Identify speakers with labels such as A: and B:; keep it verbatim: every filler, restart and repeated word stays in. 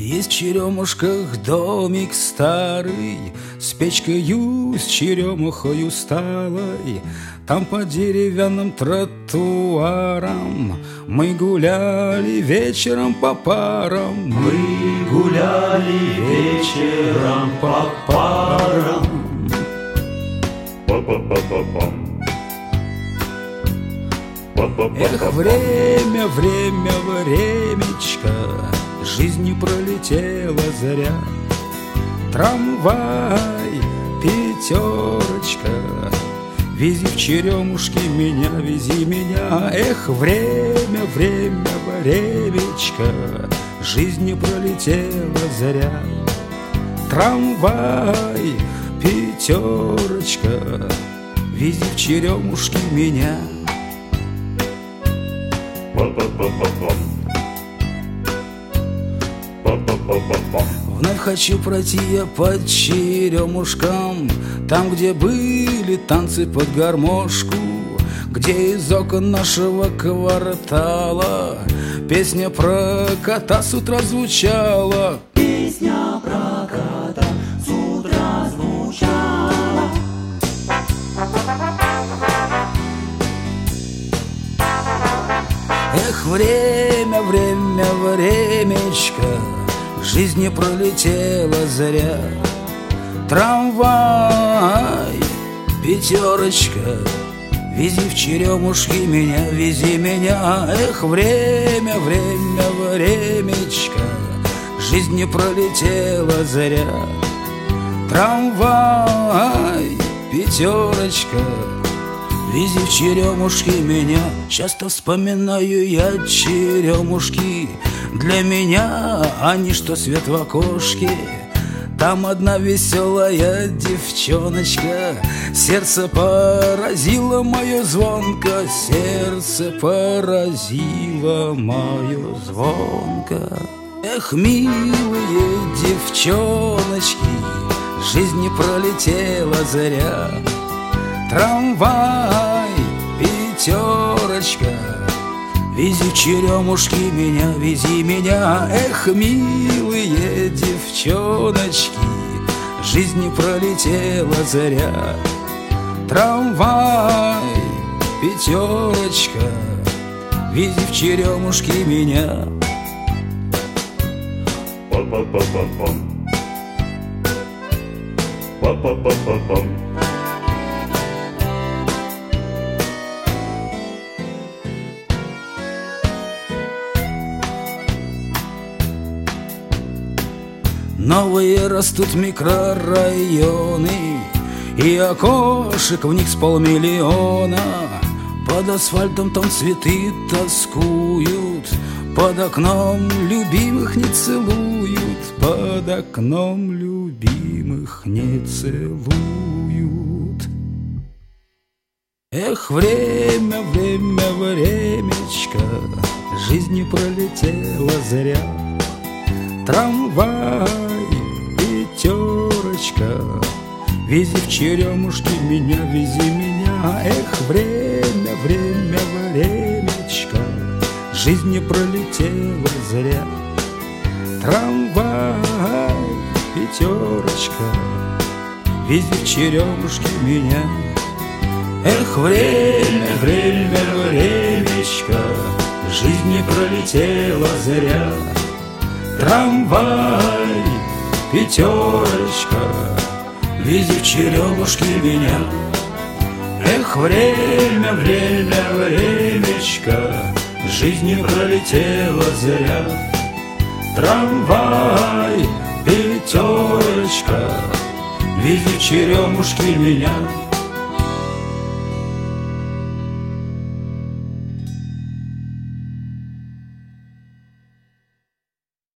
A: Есть в Черемушках домик старый, с печкою, с черемухою сталой. Там по деревянным тротуарам мы гуляли вечером по парам.
B: Мы гуляли вечером по парам.
A: Эх, время, время, времечко, жизнь не пролетела зря. Трамвай, пятерочка, вези в Черемушки меня, вези меня. Эх, время, время, времечко, жизнь не пролетела зря. Трамвай, пятерочка, вези в Черемушки меня. Вновь хочу пройти я по Черемушкам, там, где были танцы под гармошку, где из окон нашего квартала песня про кота с утра звучала.
B: Песня про кота с утра звучала.
A: Эх, время, время, времечко, жизнь не пролетела зря. Трамвай, пятерочка, вези в Черемушки меня, вези меня. Эх, время, время, времечко, жизнь не пролетела зря. Трамвай, пятерочка, вези в Черемушки меня. Часто вспоминаю я Черемушки, для меня они что свет в окошке. Там одна веселая девчоночка, сердце поразило мое звонко, сердце поразило мое звонко. Эх, милые девчоночки, жизнь не пролетела зря. Трамвай, пятерочка, вези в Черемушки меня, вези меня. Эх, милые девчоночки, жизнь не пролетела зря. Трамвай, пятерочка, вези в Черемушки меня.
B: Па-па-па-па-пам. Па-па-па-па-пам.
A: Новые растут микрорайоны, и окошек в них с полмиллиона. Под асфальтом там цветы тоскуют, под окном любимых не целуют, под окном любимых не целуют. Эх, время, время, времечко, жизнь не пролетела зря. Трамвай, пятерочка, вези в Черемушки меня, вези меня. Эх, время, время, времечко, жизнь не пролетела зря. Трамвай, пятерочка, вези в Черемушки меня. Эх, время, время, времечко, жизнь не пролетела зря. Трамвай, пятерочка, вези в Черемушки меня. Эх, время, время, времечко, жизнь не пролетела зря. Трамвай, пятерочка, вези в Черемушки меня.